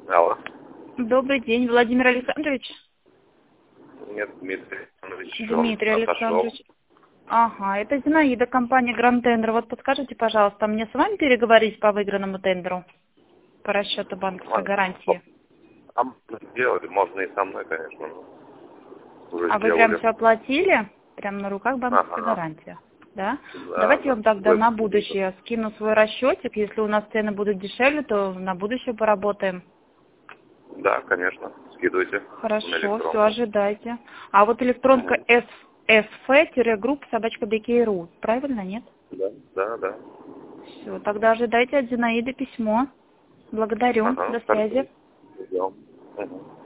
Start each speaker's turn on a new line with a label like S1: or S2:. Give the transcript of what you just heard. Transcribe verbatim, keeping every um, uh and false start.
S1: Алло.
S2: Добрый день, Владимир Александрович.
S1: Нет, Дмитрий Александрович.
S2: Дмитрий
S1: Он отошел.
S2: Александрович. Ага, это Зинаида, компания Гранд Тендер. Вот подскажите, пожалуйста, мне с вами переговорить по выигранному тендеру по расчету банковской гарантии?
S1: А можно сделать, можно и со мной, конечно. но Уже
S2: А вы
S1: сделали.
S2: прям все оплатили? Прям на руках банковская
S1: Ага.
S2: гарантия? Да?
S1: Да,
S2: Давайте я
S1: да.
S2: вам тогда
S1: Вы-
S2: на будущее скину свой расчетик. Если у нас цены будут дешевле, то на будущее поработаем.
S1: Да, конечно. Скидывайте. на
S2: Хорошо,
S1: электронку.
S2: все, ожидайте. А вот электронка
S1: Мгм.
S2: эс эф групп собачка бк.ру. Правильно, нет?
S1: Да, да, да.
S2: Все, тогда ожидайте от Зинаиды письмо. Благодарю.
S1: Ага,
S2: До
S1: хорошо.
S2: связи.
S1: Ждем. Мгм.